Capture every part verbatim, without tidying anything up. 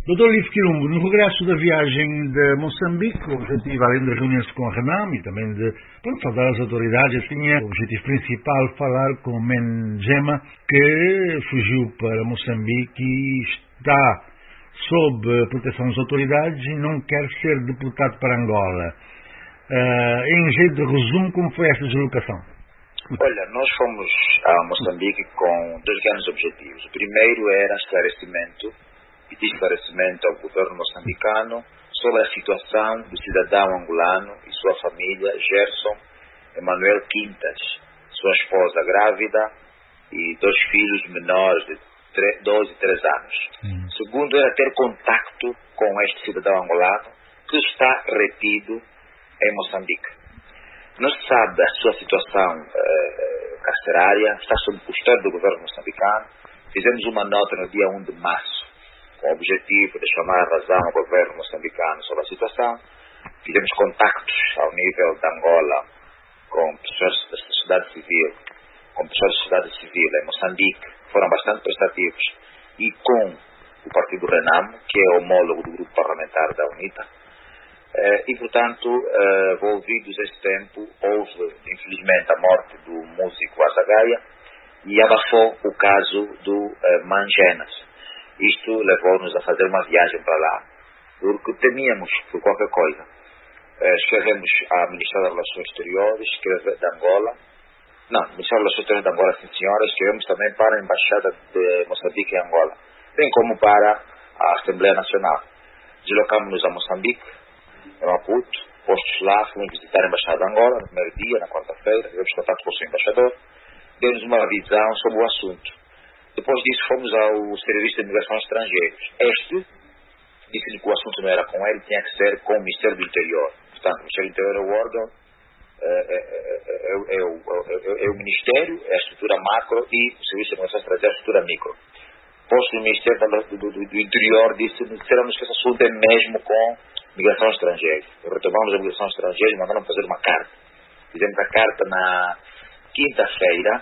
doutor Livio Quilombo, no regresso da viagem de Moçambique, o objetivo, além de reunir-se com a Renam e também de pronto, saudar as autoridades, tinha o objetivo principal falar com Men Gema, que fugiu para Moçambique e está sob proteção das autoridades e não quer ser deportado para Angola. Uh, em jeito de resumo, como foi esta deslocação? Olha, nós fomos a Moçambique com dois grandes objetivos. O primeiro era esclarecimento, pedir esclarecimento ao governo moçambicano sobre a situação do cidadão angolano e sua família, Gerson Emanuel Quintas, sua esposa grávida e dois filhos menores de doze e três anos. Hum. Segundo era ter contacto com este cidadão angolano que está retido em Moçambique. Não se sabe da sua situação eh, carcerária, está sob custódia do governo moçambicano. Fizemos uma nota no dia um de março, com o objetivo de chamar a razão ao governo moçambicano sobre a situação. Fizemos contactos ao nível de Angola com pessoas da sociedade civil, com pessoas da sociedade civil em Moçambique, foram bastante prestativos, e com o partido Renam, que é homólogo do grupo parlamentar da UNITA. Uh, e, portanto, uh, envolvidos esse tempo, houve, infelizmente, a morte do músico Azagaia e abafou o caso do uh, Mangenas. Isto levou-nos a fazer uma viagem para lá, porque temíamos por qualquer coisa. Uh, escrevemos ao Ministério das Relações Exteriores, escreve de Angola, não, Ministério das Relações Exteriores de Angola, sim senhora, escrevemos também para a Embaixada de Moçambique em Angola, bem como para a Assembleia Nacional. Deslocamos-nos a Moçambique, em Maputo, postos lá, fomos visitar a Embaixada de Angola no primeiro dia, na quarta-feira, tivemos contato com o seu embaixador, deu-nos uma visão sobre o assunto. Depois disso fomos ao Serviço de Imigração Estrangeiros. Este disse-lhe que o assunto não era com ele, tinha que ser com o Ministério do Interior. Portanto, o Ministério do Interior é o órgão, é, é, é, é, é, o, é, é o Ministério, é a estrutura macro, e o Serviço de Imigração Estrangeira é a estrutura micro. Posto no Ministério do, do, do, do Interior, disse-me que esse assunto é mesmo com migração estrangeira. Retomamos a migração estrangeira e mandaram fazer uma carta. Fizemos a carta na quinta-feira,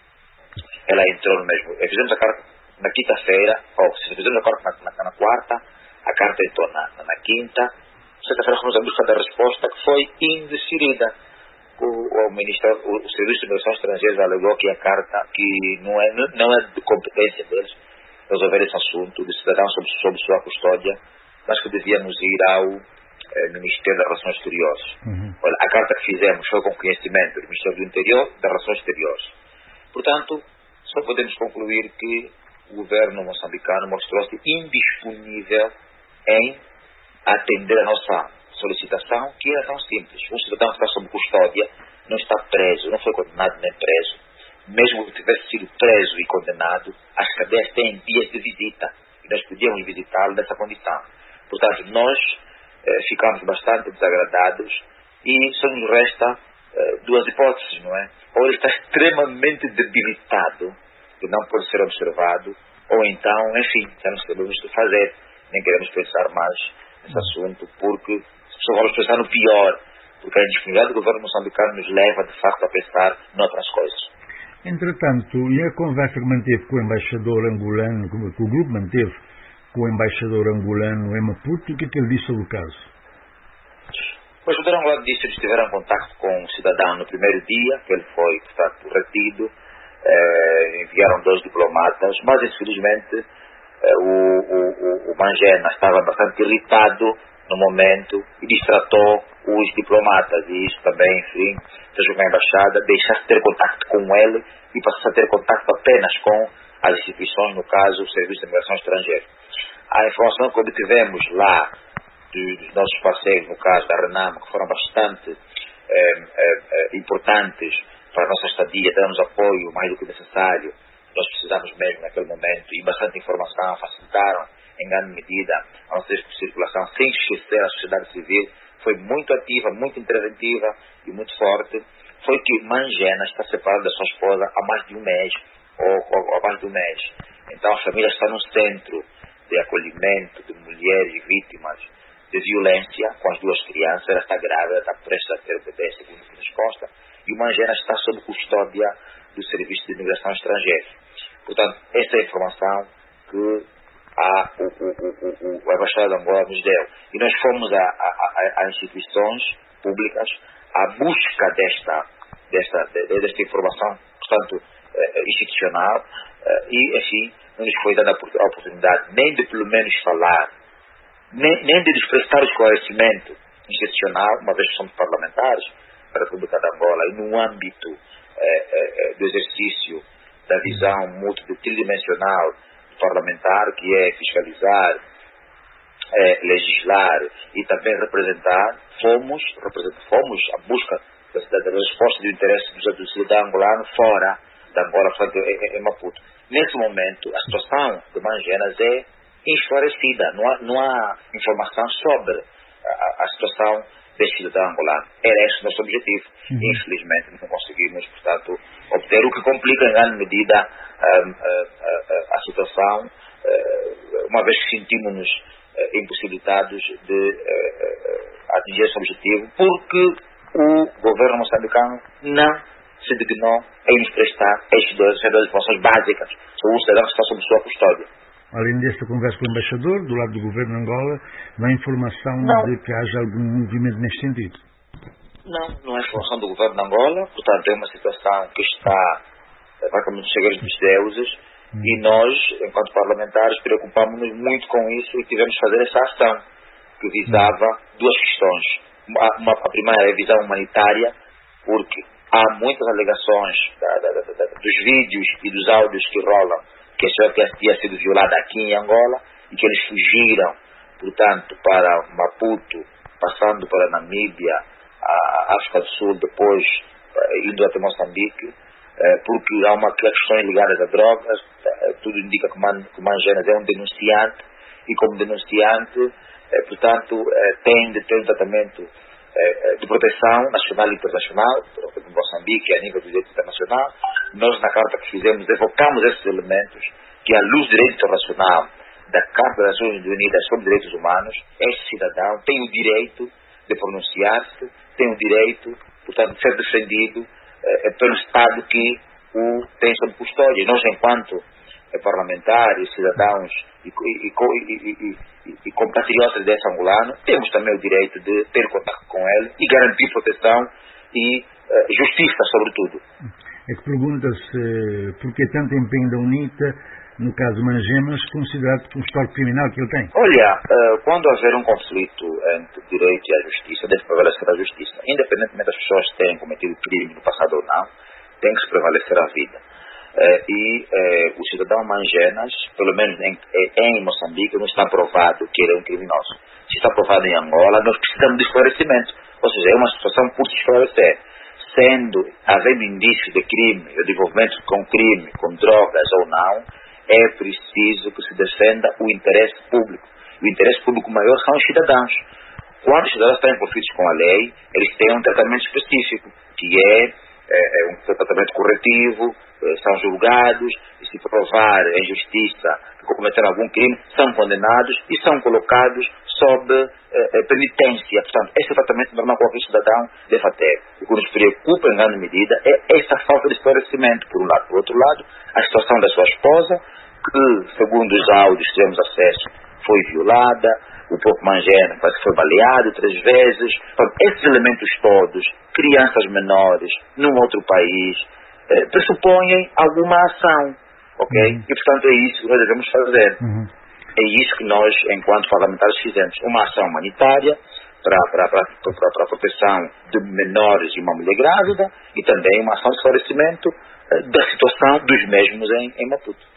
ela entrou no mesmo. Fizemos a carta na quinta-feira, ou se fizemos a carta na, na, na quarta, a carta entrou na, na, na quinta. Sexta-feira fomos à busca da resposta, que foi indeferida. O, o, Ministério, o, o Serviço de Migração Estrangeira alegou que a carta, que não é, não é de competência deles resolver esse assunto de cidadãos sob, sob sua custódia, mas que devíamos ir ao eh, Ministério das Relações Exteriores. Uhum. Olha, a carta que fizemos foi com conhecimento do Ministério do Interior e das Relações Exteriores. Portanto, só podemos concluir que o governo moçambicano mostrou-se indisponível em atender a nossa solicitação, que era tão simples. Um cidadão que está sob custódia não está preso, não foi condenado nem preso. Mesmo que tivesse sido preso e condenado, as cadeias têm dias de visita e nós podíamos visitá-lo nessa condição. Portanto, nós eh, ficamos bastante desagradados e só nos resta eh, duas hipóteses, não é? Ou ele está extremamente debilitado e não pode ser observado, ou então, enfim, já não sabemos o que fazer, nem queremos pensar mais nesse assunto, porque só vamos pensar no pior, porque a indisponibilidade do governo moçambicano nos leva, de facto, a pensar noutras coisas. Entretanto, e a conversa que manteve com o embaixador angolano, que o grupo manteve com o embaixador angolano em Maputo, o que é que ele disse sobre o caso? O embaixador angolano disse que eles tiveram contato com o cidadão no primeiro dia, que ele foi, portanto, retido, eh, enviaram dois diplomatas, mas infelizmente eh, o, o, o Mangena estava bastante irritado no momento e distratou os diplomatas, e isso também, enfim, fez com que a embaixada deixasse de ter contato com ele e passasse a ter contato apenas com as instituições, no caso o Serviço de Imigração Estrangeira. A informação que obtivemos lá dos, dos nossos parceiros, no caso da Renam, que foram bastante eh, eh, importantes para a nossa estadia, dando-nos apoio mais do que necessário, nós precisamos mesmo naquele momento, e bastante informação, facilitaram em grande medida a nossa circulação, sem esquecer a sociedade civil, foi muito ativa, muito interventiva e muito forte. Foi que Mangena está separado da sua esposa há mais de um mês, ou, ou há mais de um mês. Então a família está no centro de acolhimento de mulheres vítimas de violência, com as duas crianças. Ela está grávida, está prestes a ter o bebê, segundo o que nos consta, e o Mangena está sob custódia do Serviço de Imigração Estrangeira. Portanto, esta é a informação que a, o, o, o, o, a Embaixada de Angola nos deu. E nós fomos a, a, a instituições públicas à busca desta, desta, desta informação, portanto, institucional, e assim não nos foi dada a oportunidade nem de pelo menos falar, nem, nem de nos prestar esclarecimento institucional, uma vez que somos parlamentares da República de Angola, e no âmbito eh, eh, do exercício da visão multidimensional parlamentar, que é fiscalizar, eh, legislar e também representar, fomos, represent, fomos à busca da, da resposta do interesse do, do cidadão angolano fora da Angola, portanto, em, em Maputo. Nesse momento, a situação de Mangenas é esclarecida, não há, não há informação sobre a, a situação deste cidadão angolano. Era esse o nosso objetivo. Uhum. E, infelizmente, não conseguimos, portanto, obter, o que complica em grande medida um, a, a, a situação, uh, uma vez que sentimos-nos uh, impossibilitados de uh, atingir esse objetivo, porque o governo moçambicano não se dignou em nos prestar estas duas informações básicas sobre o cidadão que está sob sua custódia. Além desta conversa com o embaixador, do lado do governo de Angola, não há informação não. de que haja algum movimento neste sentido? Não, não é informação do governo de Angola, portanto é uma situação que está praticamente chegando dos deuses, hum. e nós, enquanto parlamentares, preocupámos-nos muito com isso e tivemos que fazer essa ação, que visava hum. duas questões. Uma, uma, a primeira é a visão humanitária, porque há muitas alegações da, da, da, da, dos vídeos e dos áudios que rolam que a senhora tinha sido violada aqui em Angola e que eles fugiram, portanto, para Maputo, passando para Namíbia, a África do Sul, depois indo até Moçambique, porque há uma questões ligadas a drogas. Tudo indica que o Mangenas é um denunciante e, como denunciante, portanto, tem de ter um tratamento de proteção nacional e internacional, em Moçambique, a nível do direito internacional. Nós, na carta que fizemos, evocamos esses elementos que, à luz do direito internacional, da Carta das Nações Unidas sobre Direitos Humanos, este cidadão tem o direito de pronunciar-se, tem o direito, portanto, de ser defendido eh, pelo Estado que o tem sob custódia. E nós, enquanto eh, parlamentares, cidadãos e, e, e, e, e, e compatriotas desse angolano, temos também o direito de ter contato com ele e garantir proteção e eh, justiça, sobretudo. É que pergunta-se por que tanto empenho da UNITA no caso Mangemas, considerado um histórico criminal que ele tem? Olha, uh, quando haver um conflito entre o direito e a justiça, deve prevalecer a justiça. Independentemente das pessoas terem cometido crime no passado ou não, tem que se prevalecer a vida. Uh, e uh, o cidadão Mangenas, pelo menos em, em Moçambique, não está provado que ele é um criminoso. Se está provado em Angola, nós precisamos de esclarecimento. Ou seja, é uma situação por se esclarecer. Sendo, havendo indício de crime, de envolvimento com crime, com drogas ou não, é preciso que se defenda o interesse público. O interesse público maior são os cidadãos. Quando os cidadãos estão envolvidos com a lei, eles têm um tratamento específico, que é, é, é um tratamento corretivo, é, são julgados, e se provar em justiça que cometeram algum crime, são condenados e são colocados sob é, é, penitência. Portanto, esse é o tratamento normal que qualquer cidadão deve ter. O que nos preocupa em grande medida é essa falta de esclarecimento, por um lado. Por outro lado, a situação da sua esposa, que, segundo os áudios que tivemos acesso, foi violada, o próprio Mangenas parece que foi baleado três vezes. Então, esses elementos todos, crianças menores, num outro país, eh, pressupõem alguma ação, ok? Uhum. E, portanto, é isso que nós devemos fazer. Uhum. É isso que nós, enquanto parlamentares, fizemos. Uma ação humanitária para, para, para, para, para a proteção de menores e uma mulher grávida, e também uma ação de esclarecimento eh, da situação dos mesmos em, em Maputo.